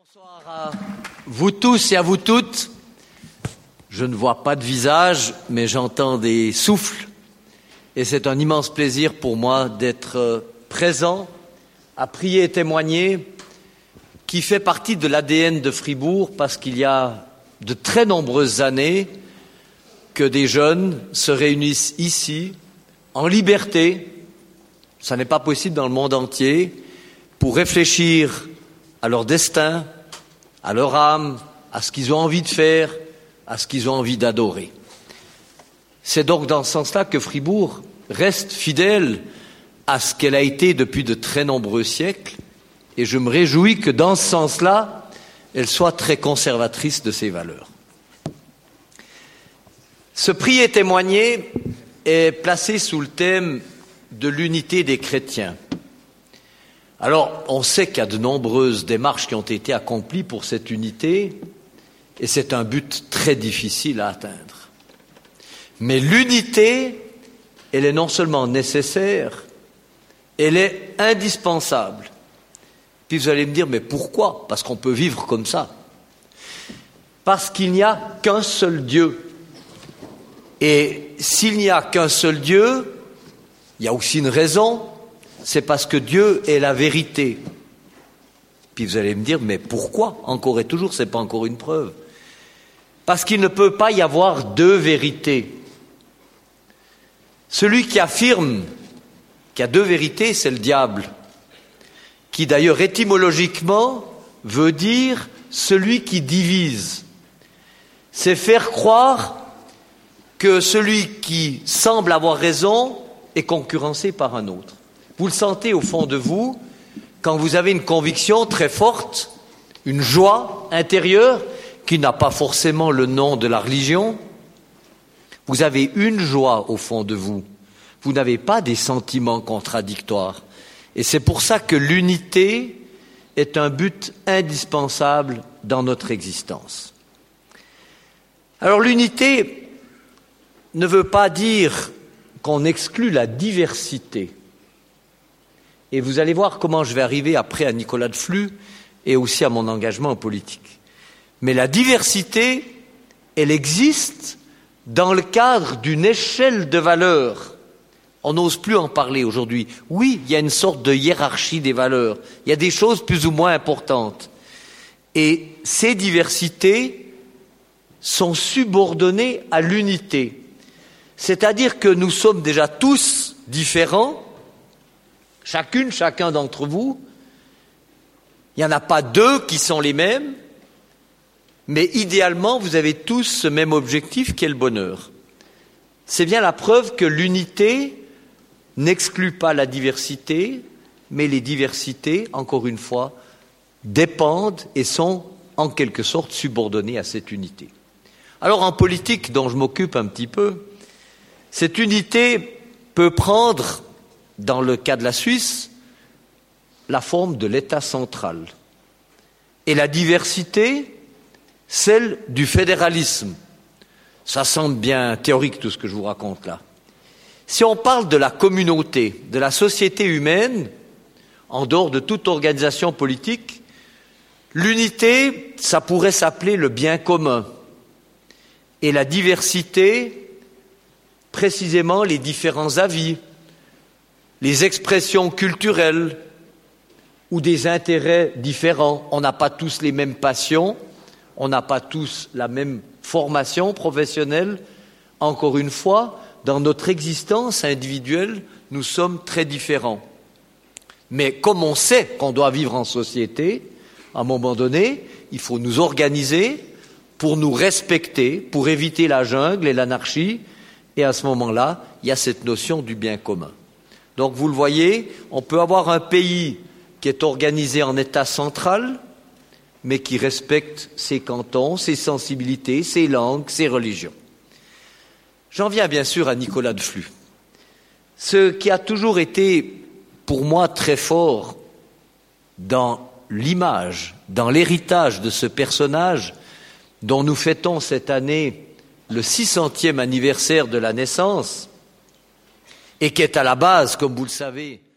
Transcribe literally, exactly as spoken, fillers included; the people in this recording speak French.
Bonsoir à vous tous et à vous toutes. Je ne vois pas de visage, mais j'entends des souffles. Et c'est un immense plaisir pour moi d'être présent, à prier et témoigner, qui fait partie de l'A D N de Fribourg, parce qu'il y a de très nombreuses années que des jeunes se réunissent ici, en liberté, ça n'est pas possible dans le monde entier, pour réfléchir à leur destin, à leur âme, à ce qu'ils ont envie de faire, à ce qu'ils ont envie d'adorer. C'est donc dans ce sens-là que Fribourg reste fidèle à ce qu'elle a été depuis de très nombreux siècles, et je me réjouis que dans ce sens-là, elle soit très conservatrice de ses valeurs. Ce prier et témoigner est placé sous le thème de l'unité des chrétiens. Alors, on sait qu'il y a de nombreuses démarches qui ont été accomplies pour cette unité, et c'est un but très difficile à atteindre. Mais l'unité, elle est non seulement nécessaire, elle est indispensable. Puis vous allez me dire, mais pourquoi ? Parce qu'on peut vivre comme ça. Parce qu'il n'y a qu'un seul Dieu. Et s'il n'y a qu'un seul Dieu, il y a aussi une raison, c'est parce que Dieu est la vérité. Puis vous allez me dire, mais pourquoi ? Encore et toujours, ce n'est pas encore une preuve. Parce qu'il ne peut pas y avoir deux vérités. Celui qui affirme qu'il y a deux vérités, c'est le diable, qui d'ailleurs étymologiquement veut dire celui qui divise. C'est faire croire que celui qui semble avoir raison est concurrencé par un autre. Vous le sentez au fond de vous, quand vous avez une conviction très forte, une joie intérieure, qui n'a pas forcément le nom de la religion. Vous avez une joie au fond de vous. Vous n'avez pas des sentiments contradictoires. Et c'est pour ça que l'unité est un but indispensable dans notre existence. Alors l'unité ne veut pas dire qu'on exclut la diversité. Et vous allez voir comment je vais arriver après à Nicolas de Flux et aussi à mon engagement politique. Mais la diversité, elle existe dans le cadre d'une échelle de valeurs. On n'ose plus en parler aujourd'hui. Oui, il y a une sorte de hiérarchie des valeurs. Il y a des choses plus ou moins importantes. Et ces diversités sont subordonnées à l'unité. C'est-à-dire que nous sommes déjà tous différents, chacune, chacun d'entre vous. Il n'y en a pas deux qui sont les mêmes, mais idéalement, vous avez tous ce même objectif qui est le bonheur. C'est bien la preuve que l'unité n'exclut pas la diversité, mais les diversités, encore une fois, dépendent et sont en quelque sorte subordonnées à cette unité. Alors en politique, dont je m'occupe un petit peu, cette unité peut prendre, dans le cas de la Suisse, la forme de l'État central. Et la diversité, celle du fédéralisme. Ça semble bien théorique tout ce que je vous raconte là. Si on parle de la communauté, de la société humaine, en dehors de toute organisation politique, l'unité, ça pourrait s'appeler le bien commun. Et la diversité, précisément les différents avis, les expressions culturelles ou des intérêts différents. On n'a pas tous les mêmes passions, on n'a pas tous la même formation professionnelle. Encore une fois, dans notre existence individuelle, nous sommes très différents. Mais comme on sait qu'on doit vivre en société, à un moment donné, il faut nous organiser pour nous respecter, pour éviter la jungle et l'anarchie. Et à ce moment-là, il y a cette notion du bien commun. Donc vous le voyez, on peut avoir un pays qui est organisé en État central, mais qui respecte ses cantons, ses sensibilités, ses langues, ses religions. J'en viens bien sûr à Nicolas de Flux. Ce qui a toujours été pour moi très fort dans l'image, dans l'héritage de ce personnage dont nous fêtons cette année le six centième anniversaire de la naissance, et qui est à la base, comme vous le savez,